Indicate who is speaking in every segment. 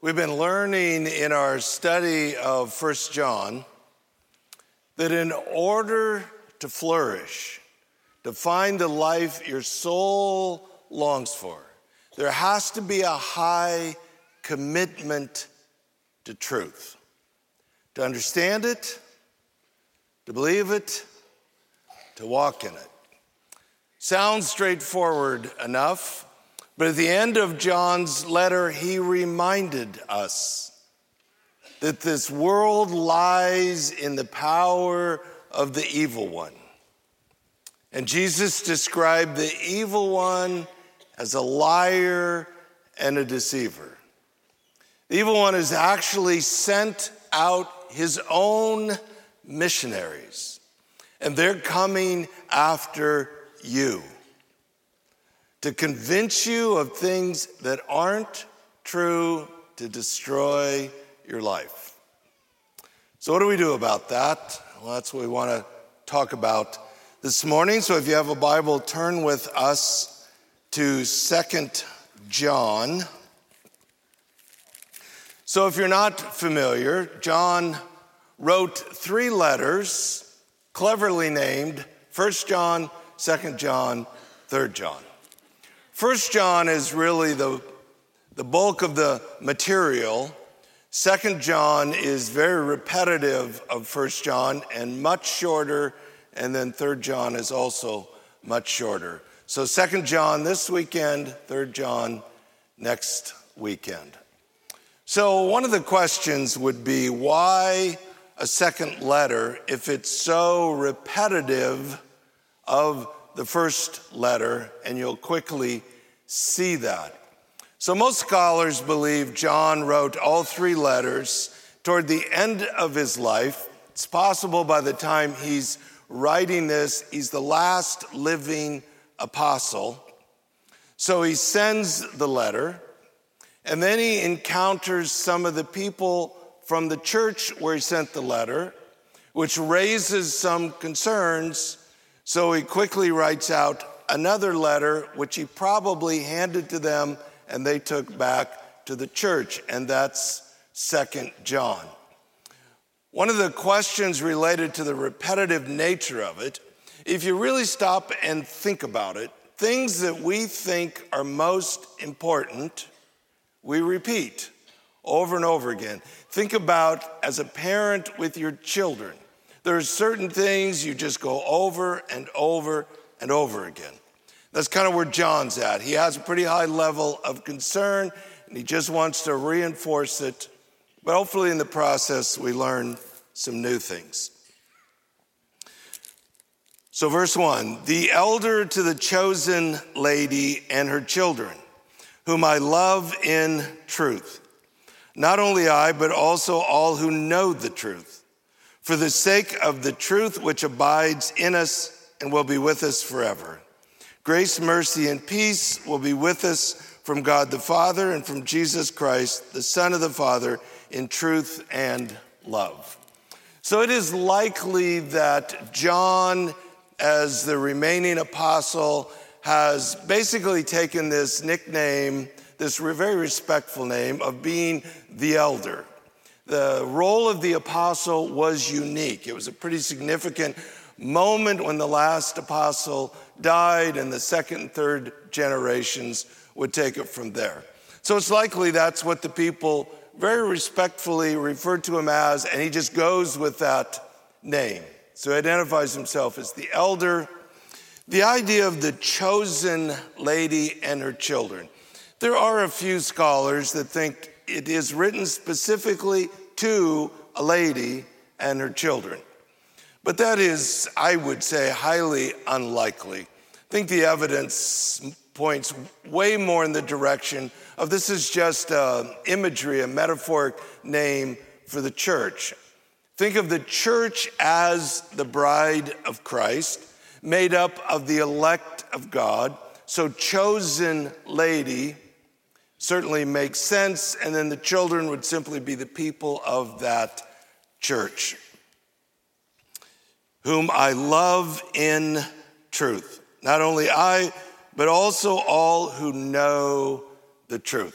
Speaker 1: We've been learning in our study of 1 John that in order to flourish, to find the life your soul longs for, there has to be a high commitment to truth. To understand it, to believe it, to walk in it. Sounds straightforward enough. But at the end of John's letter, he reminded us that this world lies in the power of the evil one. And Jesus described the evil one as a liar and a deceiver. The evil one has actually sent out his own missionaries, and they're coming after you, to convince you of things that aren't true, to destroy your life. So what do we do about that? Well, that's what we want to talk about this morning. So if you have a Bible, turn with us to 2 John. So if you're not familiar, John wrote 3 letters, cleverly named 1 John, 2 John, 3 John. 1 John is really the bulk of the material. 2 John is very repetitive of 1 John and much shorter, and then 3 John is also much shorter. So 2 John this weekend, 3 John next weekend. So one of the questions would be, why a second letter if it's so repetitive of the first letter? And you'll quickly see that. So most scholars believe John wrote all 3 letters toward the end of his life. It's possible by the time he's writing this, he's the last living apostle. So he sends the letter, and then he encounters some of the people from the church where he sent the letter, which raises some concerns. So he quickly writes out another letter, which he probably handed to them and they took back to the church, and that's 2 John. One of the questions related to the repetitive nature of it, if you really stop and think about it, things that we think are most important, we repeat over and over again. Think about as a parent with your children. There are certain things you just go over and over and over again. That's kind of where John's at. He has a pretty high level of concern, and he just wants to reinforce it. But hopefully in the process, we learn some new things. So verse 1, the elder to the chosen lady and her children, whom I love in truth. Not only I, but also all who know the truth, for the sake of the truth which abides in us and will be with us forever. Grace, mercy, and peace will be with us from God the Father and from Jesus Christ, the Son of the Father, in truth and love. So it is likely that John, as the remaining apostle, has basically taken this nickname, this very respectful name of being the elder. The role of the apostle was unique. It was a pretty significant moment when the last apostle died, and the second and third generations would take it from there. So it's likely that's what the people very respectfully referred to him as, and he just goes with that name. So he identifies himself as the elder. The idea of the chosen lady and her children. There are a few scholars that think it is written specifically to a lady and her children. But that is, I would say, highly unlikely. I think the evidence points way more in the direction of this is just imagery, a metaphoric name for the church. Think of the church as the bride of Christ, made up of the elect of God. So chosen lady certainly makes sense, and then the children would simply be the people of that church, whom I love in truth. Not only I, but also all who know the truth.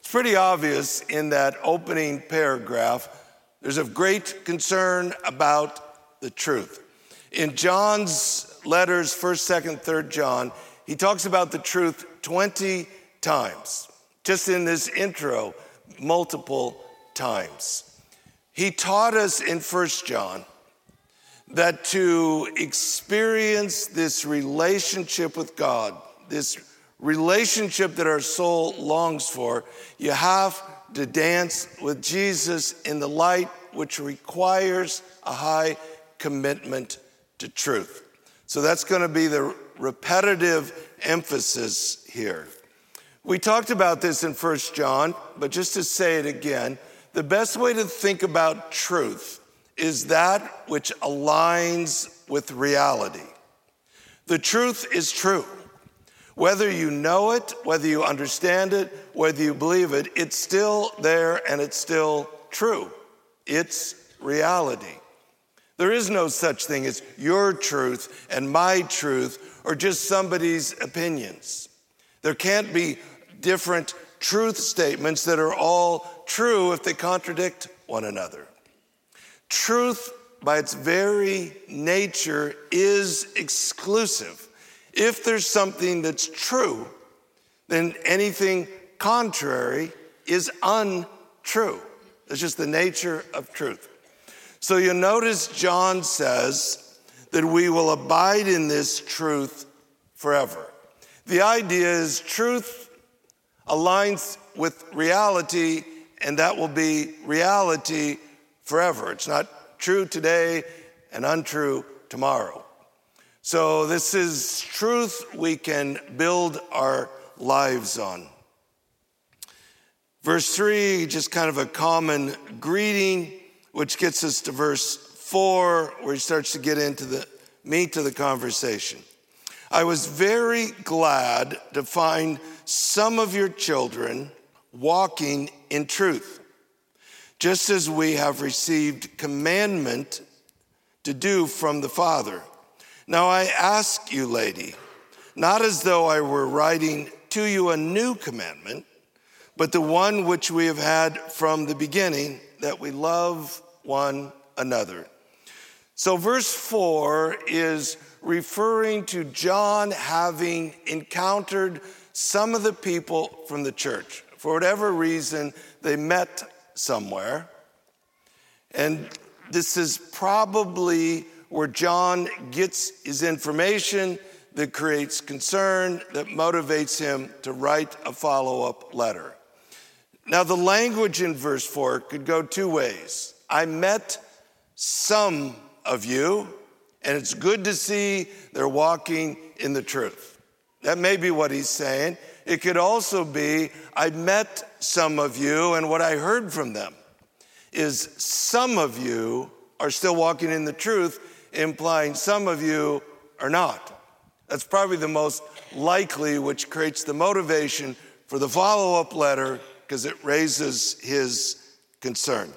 Speaker 1: It's pretty obvious in that opening paragraph, there's a great concern about the truth. In John's letters, 1st, 2nd, 3rd John, he talks about the truth 20 times. Just in this intro, multiple times. He taught us in 1st John that to experience this relationship with God, this relationship that our soul longs for, you have to dance with Jesus in the light, which requires a high commitment to truth. So that's going to be the repetitive emphasis here. We talked about this in 1 John, but just to say it again, the best way to think about truth is that which aligns with reality. The truth is true. Whether you know it, whether you understand it, whether you believe it, it's still there and it's still true. It's reality. There is no such thing as your truth and my truth or just somebody's opinions. There can't be different truth statements that are all true if they contradict one another. Truth, by its very nature, is exclusive. If there's something that's true, then anything contrary is untrue. It's just the nature of truth. So you'll notice John says that we will abide in this truth forever. The idea is truth aligns with reality, and that will be reality forever. It's not true today and untrue tomorrow. So this is truth we can build our lives on. Verse 3, just kind of a common greeting, which gets us to verse 4, where he starts to get into the meat of the conversation. I was very glad to find some of your children walking in truth, just as we have received commandment to do from the Father. Now I ask you, lady, not as though I were writing to you a new commandment, but the one which we have had from the beginning, that we love one another. So verse 4 is referring to John having encountered some of the people from the church. For whatever reason, they met somewhere. And this is probably where John gets his information that creates concern, that motivates him to write a follow-up letter. Now, the language in verse 4 could go two ways. I met some of you, and it's good to see they're walking in the truth. That may be what he's saying. It could also be, I met some of you, and what I heard from them is some of you are still walking in the truth, implying some of you are not. That's probably the most likely, which creates the motivation for the follow-up letter, because it raises his concern.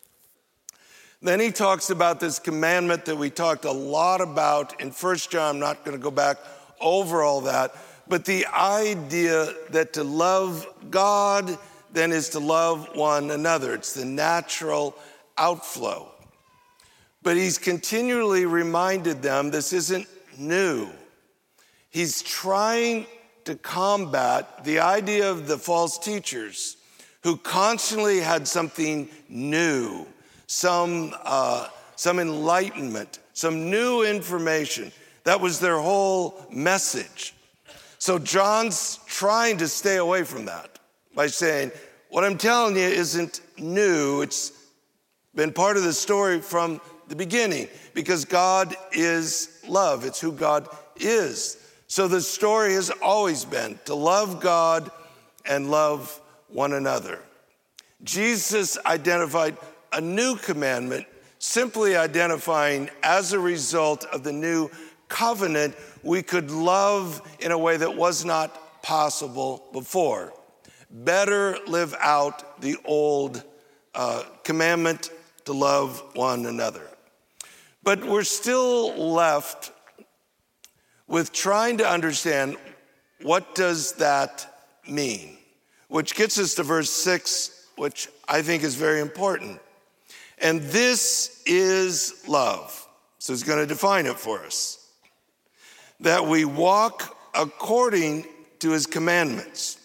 Speaker 1: Then he talks about this commandment that we talked a lot about in 1 John. I'm not going to go back over all that, but the idea that to love God then is to love one another. It's the natural outflow. But he's continually reminded them this isn't new. He's trying to combat the idea of the false teachers who constantly had something new, some enlightenment, some new information. That was their whole message. So John's trying to stay away from that by saying, what I'm telling you isn't new. It's been part of the story from the beginning, because God is love. It's who God is. So the story has always been to love God and love one another. Jesus identified a new commandment, simply identifying as a result of the new covenant, we could love in a way that was not possible before. Better live out the old commandment to love one another. But we're still left with trying to understand, what does that mean? which gets us to verse 6, which I think is very important. And this is love. So he's going to define it for us. That we walk according to his commandments.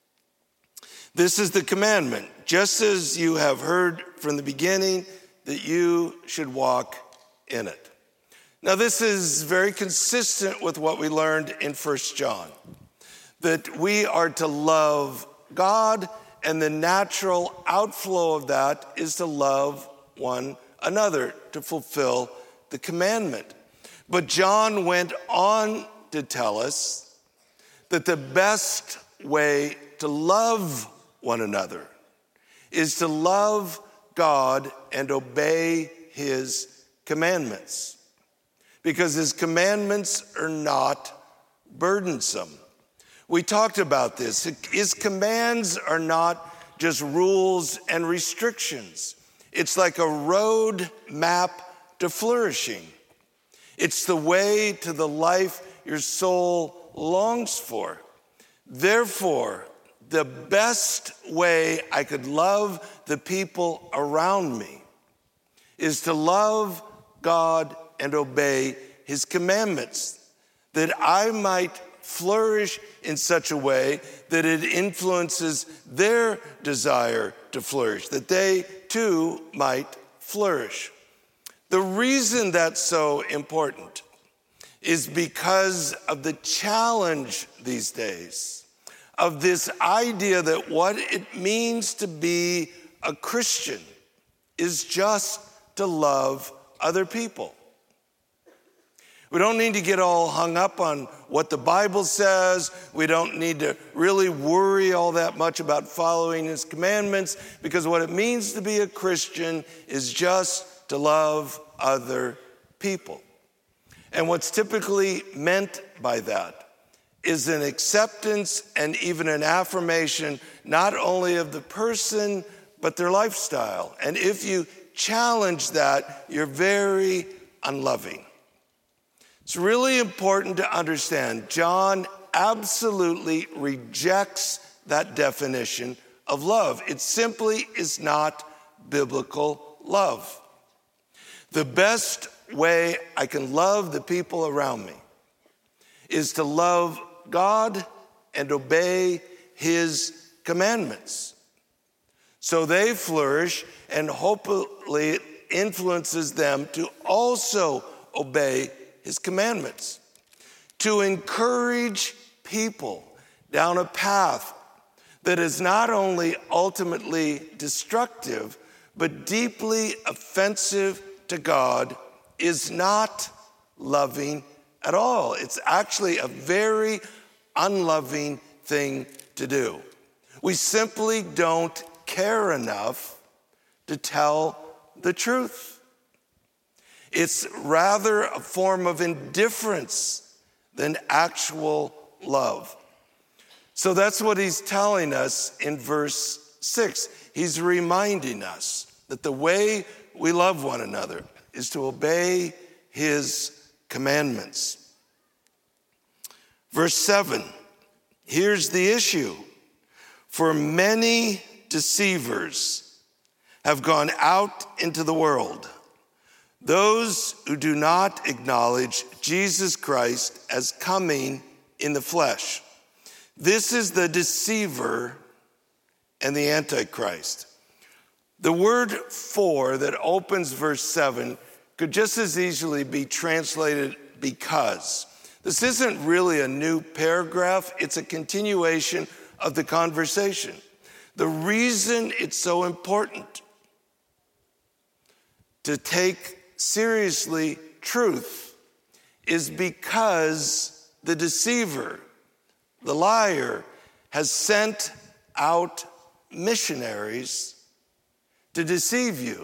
Speaker 1: This is the commandment, just as you have heard from the beginning, that you should walk in it. Now, this is very consistent with what we learned in 1 John, that we are to love God, and the natural outflow of that is to love one another, to fulfill the commandment. But John went on to tell us that the best way to love one another is to love God and obey his commandments, because his commandments are not burdensome. We talked about this. His commands are not just rules and restrictions. It's like a road map to flourishing. It's the way to the life your soul longs for. Therefore, the best way I could love the people around me is to love God and obey his commandments, that I might flourish in such a way that it influences their desire to flourish, that they too might flourish. The reason that's so important is because of the challenge these days of this idea that what it means to be a Christian is just to love other people. We don't need to get all hung up on what the Bible says. We don't need to really worry all that much about following his commandments, because what it means to be a Christian is just to love other people. And what's typically meant by that is an acceptance and even an affirmation not only of the person, but their lifestyle. And if you challenge that, you're very unloving. It's really important to understand John absolutely rejects that definition of love. It simply is not biblical love. The best way I can love the people around me is to love God and obey his commandments, so they flourish, and hopefully it influences them to also obey his commandments, to encourage people down a path that is not only ultimately destructive, but deeply offensive to God, is not loving at all. It's actually a very unloving thing to do. We simply don't care enough to tell the truth. It's rather a form of indifference than actual love. So that's what he's telling us in verse 6. He's reminding us that the way we love one another is to obey his commandments. Verse 7, here's the issue. For many deceivers have gone out into the world, those who do not acknowledge Jesus Christ as coming in the flesh. This is the deceiver and the Antichrist. The word "for" that opens verse 7 could just as easily be translated "because." This isn't really a new paragraph, it's a continuation of the conversation. The reason it's so important to take seriously truth is because the deceiver, the liar, has sent out missionaries to deceive you.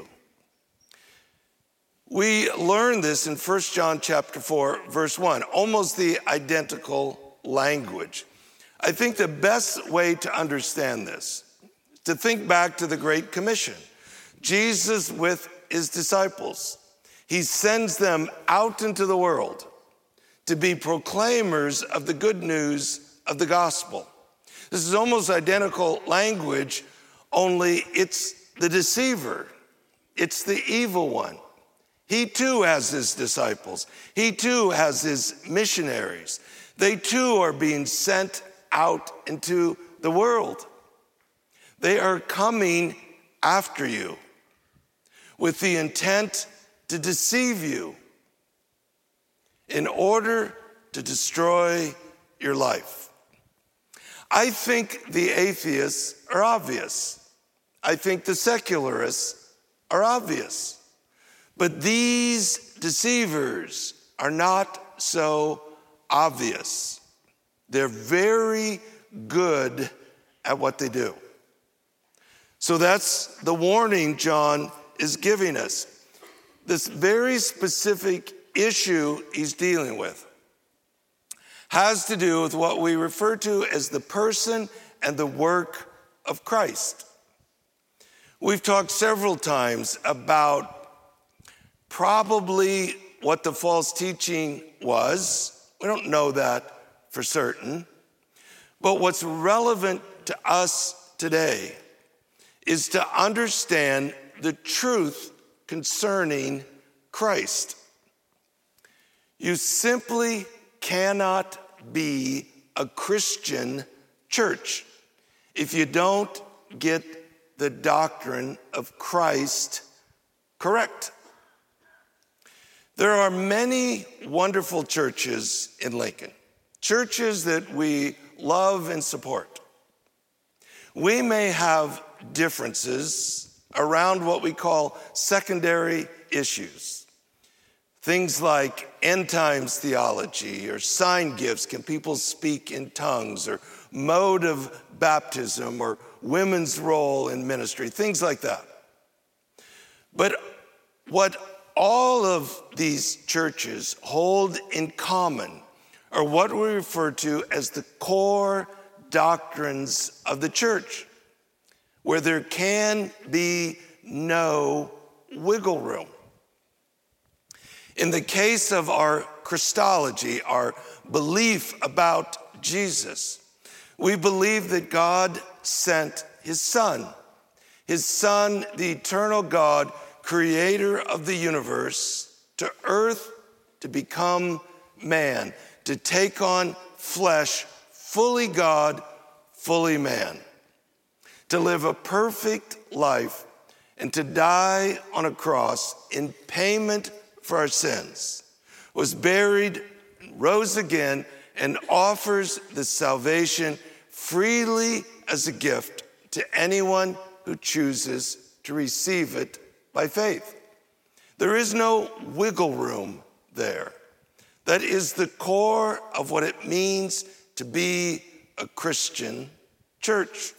Speaker 1: We learn this in 1 John chapter 4, verse 1, almost the identical language. I think the best way to understand this is to think back to the Great Commission. Jesus with his disciples, he sends them out into the world to be proclaimers of the good news of the gospel. This is almost identical language, only it's the deceiver. It's the evil one. He too has his disciples. He too has his missionaries. They too are being sent out into the world. They are coming after you with the intent to deceive you in order to destroy your life. I think the atheists are obvious. I think the secularists are obvious. But these deceivers are not so obvious. They're very good at what they do. So that's the warning John is giving us. This very specific issue he's dealing with has to do with what we refer to as the person and the work of Christ. We've talked several times about probably what the false teaching was. We don't know that for certain. But what's relevant to us today is to understand the truth concerning Christ. You simply cannot be a Christian church if you don't get the doctrine of Christ correct. There are many wonderful churches in Lincoln, churches that we love and support. We may have differences around what we call secondary issues. Things like end times theology or sign gifts, can people speak in tongues, or mode of baptism, or women's role in ministry, things like that. But what all of these churches hold in common are what we refer to as the core doctrines of the church, where there can be no wiggle room. In the case of our Christology, our belief about Jesus, we believe that God sent his Son, the eternal God, creator of the universe, to earth to become man, to take on flesh, fully God, fully man, to live a perfect life and to die on a cross in payment for our sins, was buried, rose again, and offers the salvation freely as a gift to anyone who chooses to receive it by faith. There is no wiggle room there. That is the core of what it means to be a Christian church.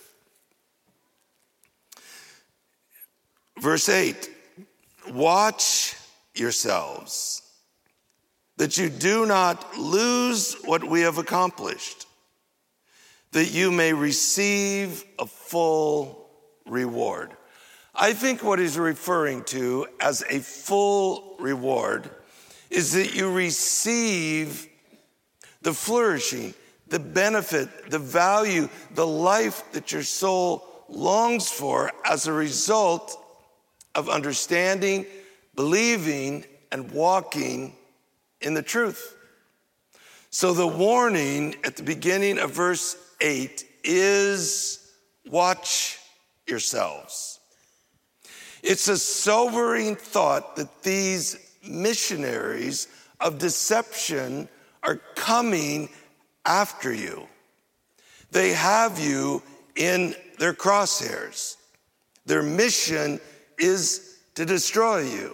Speaker 1: Verse 8, watch yourselves, that you do not lose what we have accomplished, that you may receive a full reward. I think what he's referring to as a full reward is that you receive the flourishing, the benefit, the value, the life that your soul longs for as a result of understanding, believing, and walking in the truth. So the warning at the beginning of verse 8 is watch yourselves. It's a sobering thought that these missionaries of deception are coming after you. They have you in their crosshairs. Their mission is to destroy you.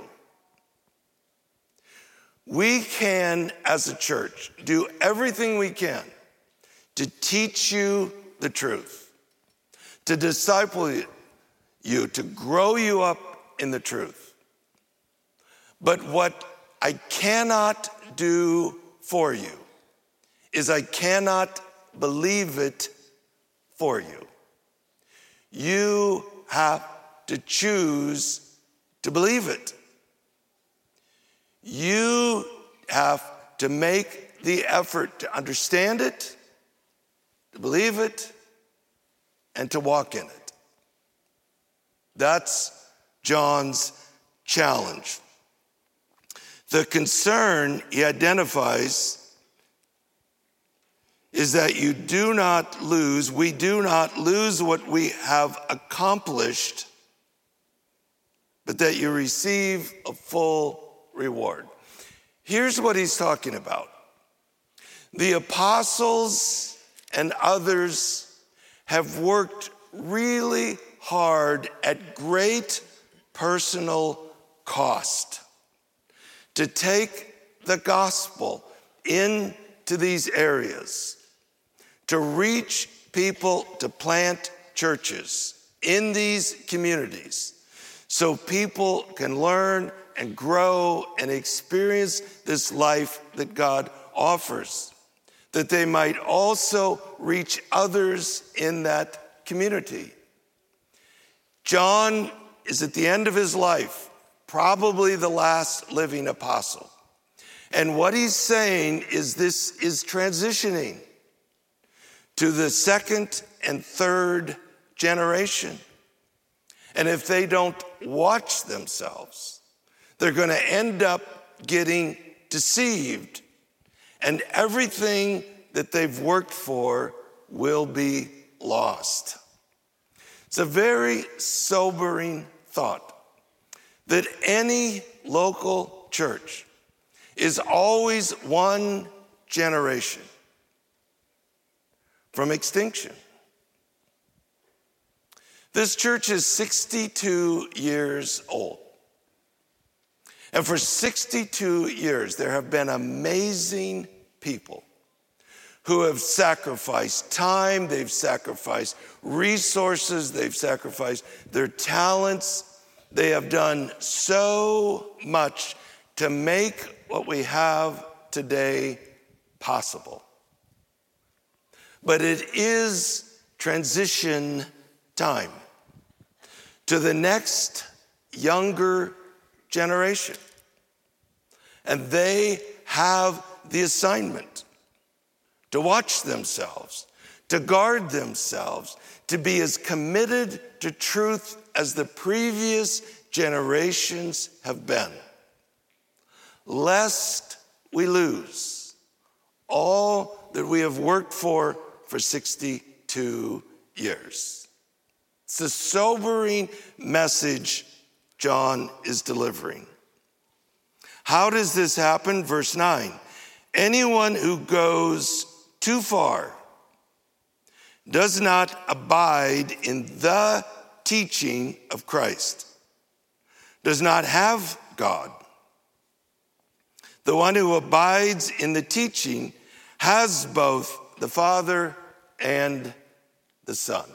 Speaker 1: We can, as a church, do everything we can to teach you the truth, to disciple you, to grow you up in the truth. But what I cannot do for you is I cannot believe it for you. You have to choose to believe it. You have to make the effort to understand it, to believe it, and to walk in it. That's John's challenge. The concern he identifies is that we do not lose what we have accomplished, but that you receive a full reward. Here's what he's talking about. The apostles and others have worked really hard at great personal cost to take the gospel into these areas, to reach people, to plant churches in these communities so people can learn and grow and experience this life that God offers, that they might also reach others in that community. John is at the end of his life, probably the last living apostle. And what he's saying is this is transitioning to the second and third generation. And if they don't watch themselves, they're going to end up getting deceived, and everything that they've worked for will be lost. It's a very sobering thought that any local church is always one generation from extinction. This church is 62 years old. And for 62 years, there have been amazing people who have sacrificed time, they've sacrificed resources, they've sacrificed their talents. They have done so much to make what we have today possible. But it is transition time to the next younger generation. And they have the assignment to watch themselves, to guard themselves, to be as committed to truth as the previous generations have been, lest we lose all that we have worked for 62 years. It's a sobering message John is delivering. How does this happen? Verse 9, anyone who goes too far does not abide in the teaching of Christ, does not have God. The one who abides in the teaching has both the Father and the Son.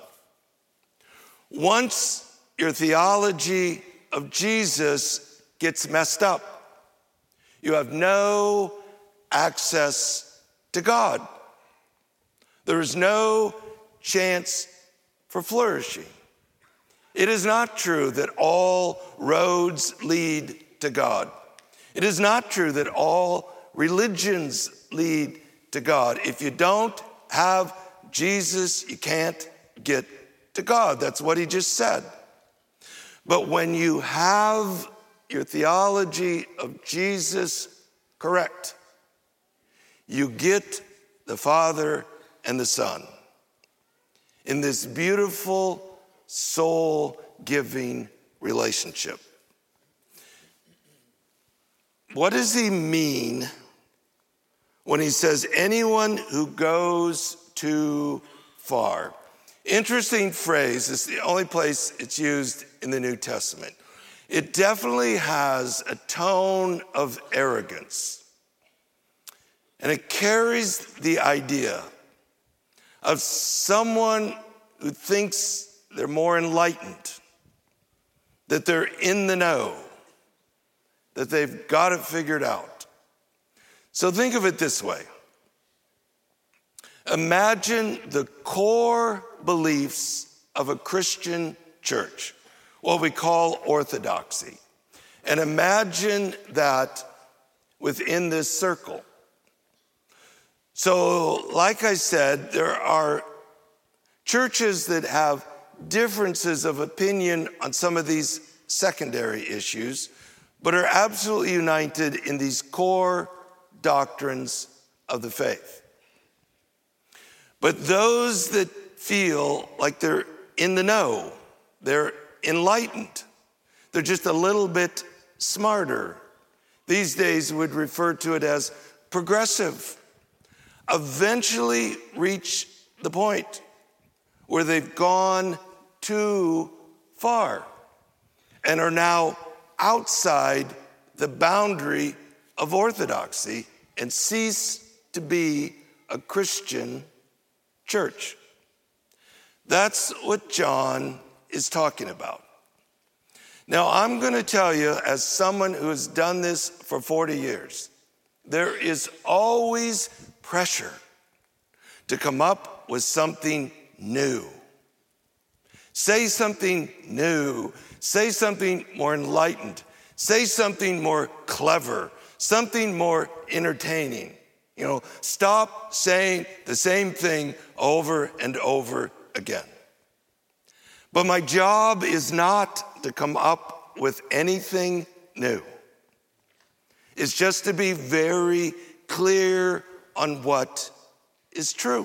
Speaker 1: Once your theology of Jesus gets messed up, you have no access to God. There is no chance for flourishing. It is not true that all roads lead to God. It is not true that all religions lead to God. If you don't have Jesus, you can't get to God. That's what he just said. But when you have your theology of Jesus correct, you get the Father and the Son in this beautiful, soul-giving relationship. What does he mean when he says anyone who goes too far? Interesting phrase. It's the only place it's used in the New Testament. It definitely has a tone of arrogance. And it carries the idea of someone who thinks they're more enlightened, that they're in the know, that they've got it figured out. So think of it this way. Imagine the core beliefs of a Christian church, what we call orthodoxy. And imagine that within this circle. So, like I said, there are churches that have differences of opinion on some of these secondary issues, but are absolutely united in these core doctrines of the faith. But those that feel like they're in the know, they're enlightened, they're just a little bit smarter, these days would refer to it as progressive, eventually reach the point where they've gone too far and are now outside the boundary of orthodoxy and cease to be a Christian church. That's what John is talking about. Now, I'm going to tell you, as someone who has done this for 40 years, there is always pressure to come up with something new. Say something new. Say something more enlightened. Say something more clever. Something more entertaining. Stop saying the same thing over and over again. But my job is not to come up with anything new. It's just to be very clear on what is true.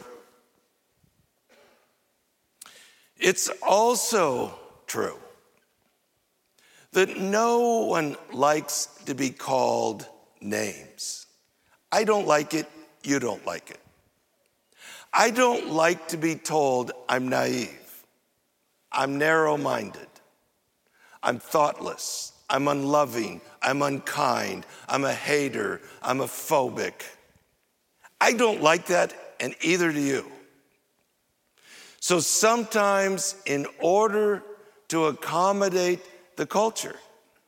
Speaker 1: It's also true that no one likes to be called names. I don't like it, you don't like it. I don't like to be told I'm naive, I'm narrow-minded, I'm thoughtless, I'm unloving, I'm unkind, I'm a hater, I'm a phobic. I don't like that, and either do you. So sometimes, in order to accommodate the culture,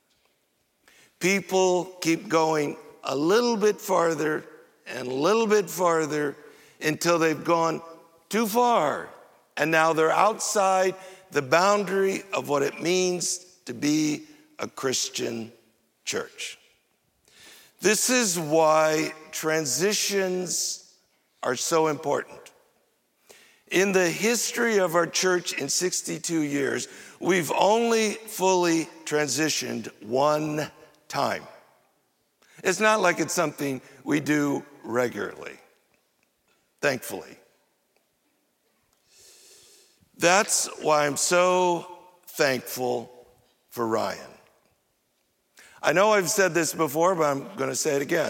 Speaker 1: people keep going a little bit farther and a little bit farther until they've gone too far. And now they're outside the boundary of what it means to be a Christian church. This is why transitions are so important. In the history of our church in 62 years, we've only fully transitioned one time. It's not like it's something we do regularly, thankfully. That's why I'm so thankful for Ryan. I know I've said this before, but I'm going to say it again.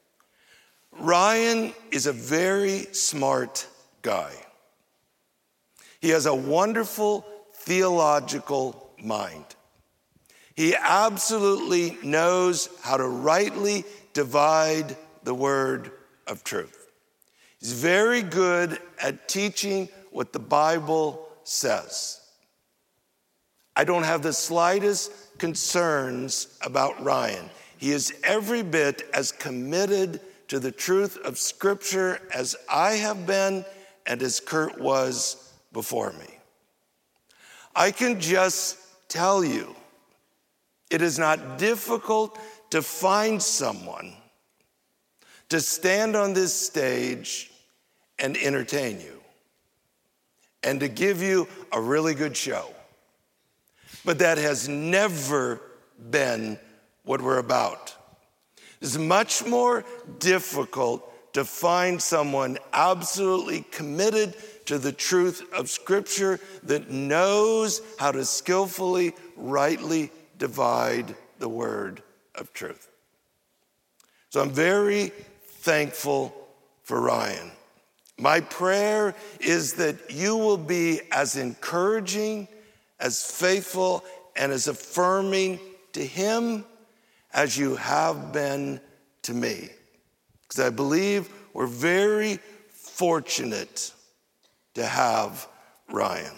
Speaker 1: Ryan is a very smart guy. He has a wonderful theological mind. He absolutely knows how to rightly divide the word of truth. He's very good at teaching what the Bible says. I don't have the slightest concerns about Ryan. He is every bit as committed to the truth of Scripture as I have been and as Kurt was before me. I can just tell you, it is not difficult to find someone to stand on this stage and entertain you and to give you a really good show. But that has never been what we're about. It's much more difficult to find someone absolutely committed to the truth of Scripture that knows how to skillfully, rightly divide the word of truth. So I'm very thankful for Ryan. My prayer is that you will be as encouraging, as faithful, and as affirming to him as you have been to me. Because I believe we're very fortunate to have Ryan.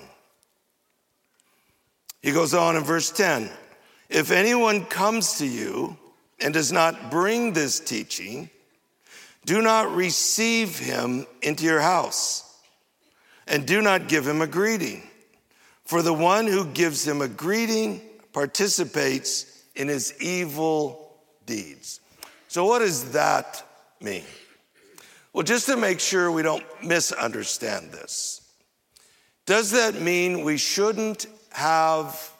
Speaker 1: He goes on in verse 10, if anyone comes to you and does not bring this teaching, do not receive him into your house, and do not give him a greeting. For the one who gives him a greeting participates in his evil deeds. So what does that mean? Well, just to make sure we don't misunderstand this, Does that mean we shouldn't have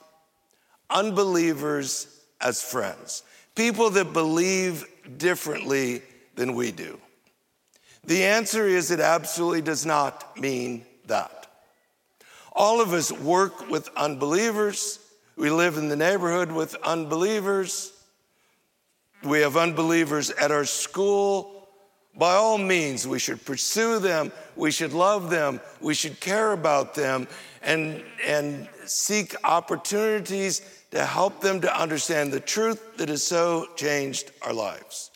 Speaker 1: unbelievers as friends? People that believe differently than we do? The answer is it absolutely does not mean that. All of us work with unbelievers. We live in the neighborhood with unbelievers. We have unbelievers at our school. By all means, we should pursue them. We should love them. We should care about them and seek opportunities to help them to understand the truth that has so changed our lives.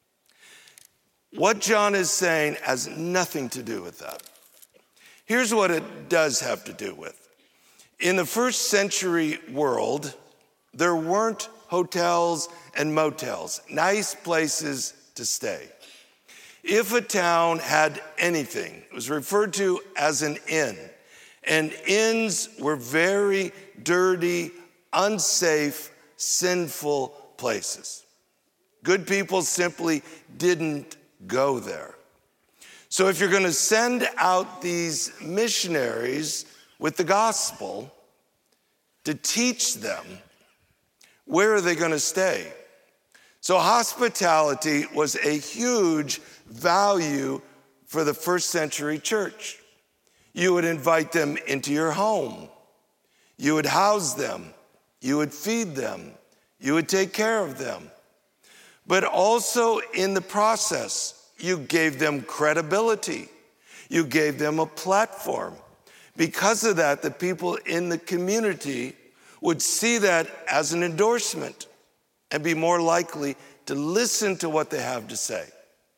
Speaker 1: What John is saying has nothing to do with that. Here's what it does have to do with. In the first century world, there weren't hotels and motels, nice places to stay. If a town had anything, it was referred to as an inn. And inns were very dirty, unsafe, sinful places. Good people simply didn't go there. So if you're going to send out these missionaries with the gospel to teach them, where are they going to stay? So hospitality was a huge value for the first century church. You would invite them into your home. You would house them. You would feed them. You would take care of them. But also in the process, you gave them credibility. You gave them a platform. Because of that, the people in the community would see that as an endorsement and be more likely to listen to what they have to say.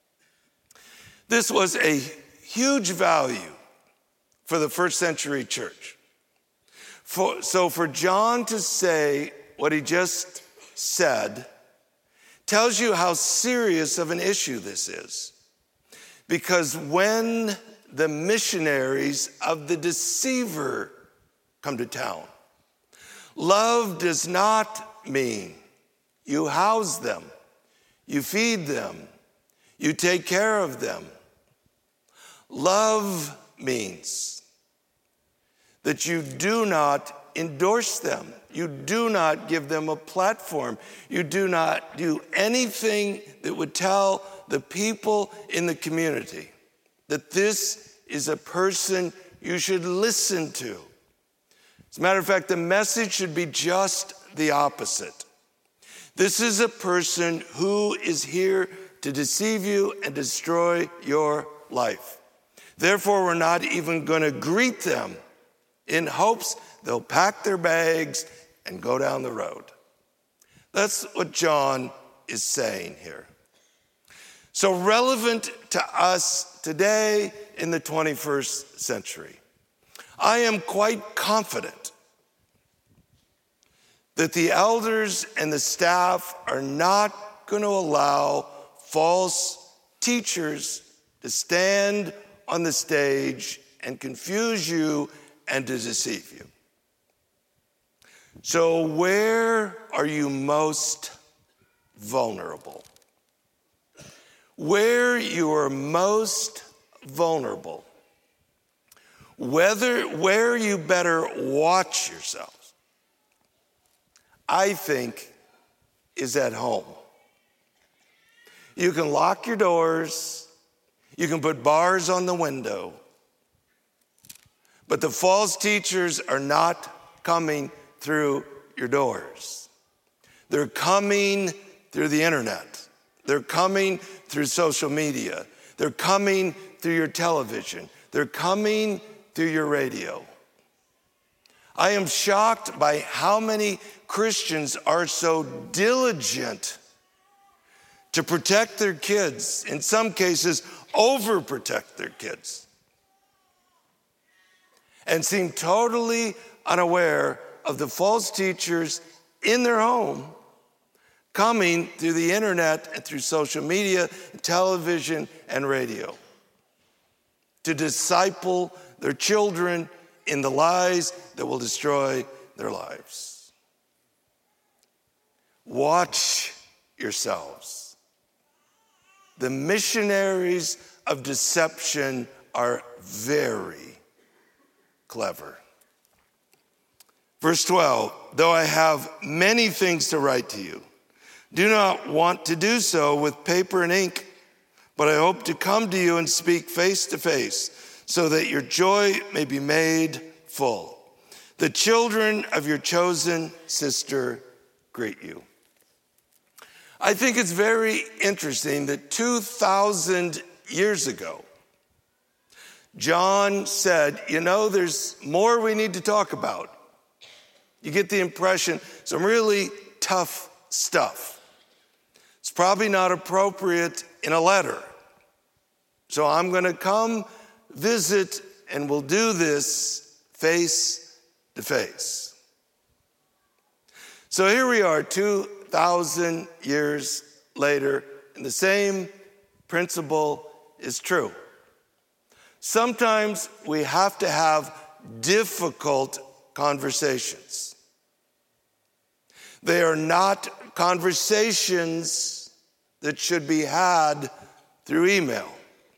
Speaker 1: This was a huge value for the first century church. So for John to say what he just said tells you how serious of an issue this is. Because when the missionaries of the deceiver come to town, love does not mean you house them, you feed them, you take care of them. Love means that you do not endorse them. You do not give them a platform. You do not do anything that would tell the people in the community that this is a person you should listen to. As a matter of fact, the message should be just the opposite. This is a person who is here to deceive you and destroy your life. Therefore, we're not even going to greet them in hopes they'll pack their bags and go down the road. That's what John is saying here. So relevant to us today in the 21st century, I am quite confident that the elders and the staff are not going to allow false teachers to stand on the stage and confuse you and to deceive you. So where are you most vulnerable? Where you are most vulnerable, where you better watch yourselves, I think, is at home. You can lock your doors, you can put bars on the window, but the false teachers are not coming through your doors. They're coming through the internet. They're coming through social media. They're coming through your television. They're coming through your radio. I am shocked by how many Christians are so diligent to protect their kids, in some cases, overprotect their kids, and seem totally unaware of the false teachers in their home coming through the internet and through social media, television, and radio to disciple their children in the lies that will destroy their lives. Watch yourselves. The missionaries of deception are very, clever. Verse 12, though I have many things to write to you, do not want to do so with paper and ink, but I hope to come to you and speak face to face, so that your joy may be made full. The children of your chosen sister greet you. I think it's very interesting that 2,000 years ago, John said, there's more we need to talk about. You get the impression, some really tough stuff. It's probably not appropriate in a letter. So I'm going to come visit, and we'll do this face to face. So here we are, 2,000 years later, and the same principle is true. Sometimes we have to have difficult conversations. They are not conversations that should be had through email,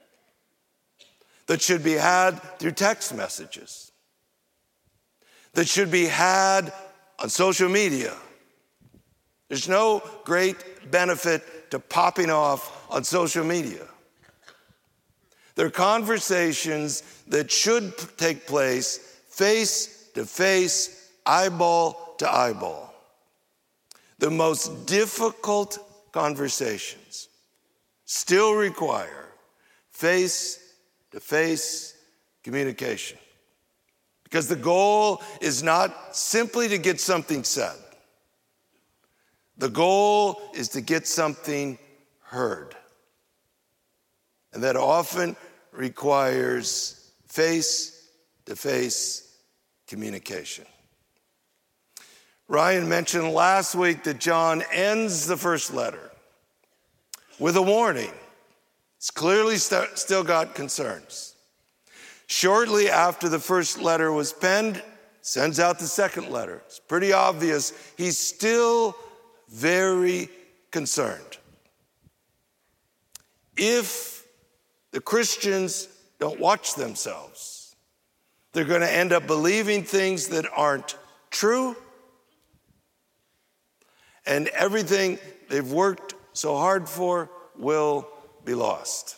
Speaker 1: that should be had through text messages, that should be had on social media. There's no great benefit to popping off on social media. They're conversations that should take place face to face, eyeball to eyeball. The most difficult conversations still require face-to-face communication. Because the goal is not simply to get something said. The goal is to get something heard. And that often requires face-to-face communication. Ryan mentioned last week that John ends the first letter with a warning. It's clearly still got concerns. Shortly after the first letter was penned, sends out the second letter. It's pretty obvious he's still very concerned. If the Christians don't watch themselves, they're going to end up believing things that aren't true, and everything they've worked so hard for will be lost.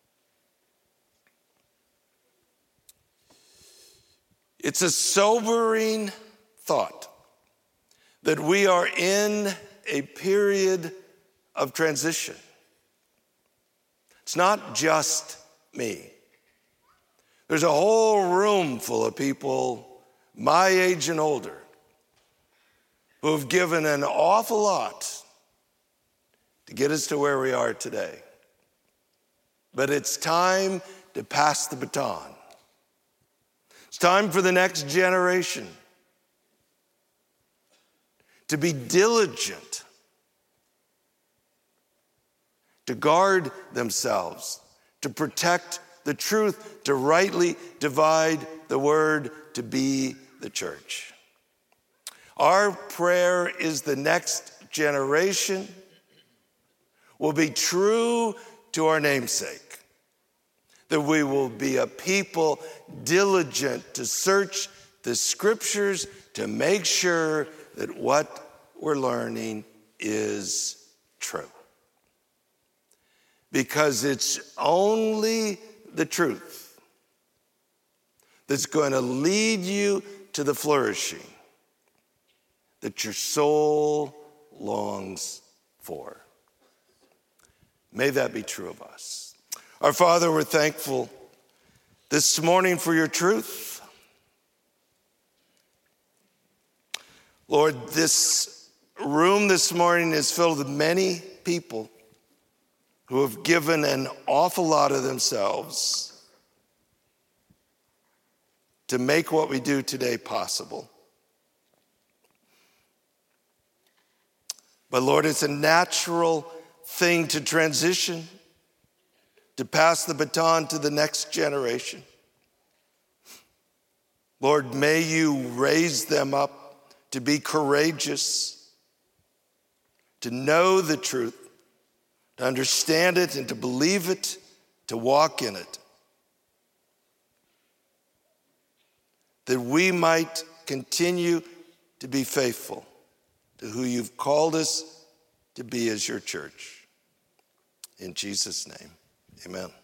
Speaker 1: It's a sobering thought that we are in a period of transition. It's not just me. There's a whole room full of people my age and older who have given an awful lot to get us to where we are today. But it's time to pass the baton. It's time for the next generation to be diligent, to guard themselves, to protect the truth, to rightly divide the word, to be the church. Our prayer is the next generation will be true to our namesake, that we will be a people diligent to search the scriptures to make sure that what we're learning is true. Because it's only the truth that's going to lead you to the flourishing that your soul longs for. May that be true of us. Our Father, we're thankful this morning for your truth. Lord, this room this morning is filled with many people who have given an awful lot of themselves to make what we do today possible. But Lord, it's a natural thing to transition, to pass the baton to the next generation. Lord, may you raise them up to be courageous, to know the truth, to understand it and to believe it, to walk in it. that we might continue to be faithful to who you've called us to be as your church. In Jesus' name, amen.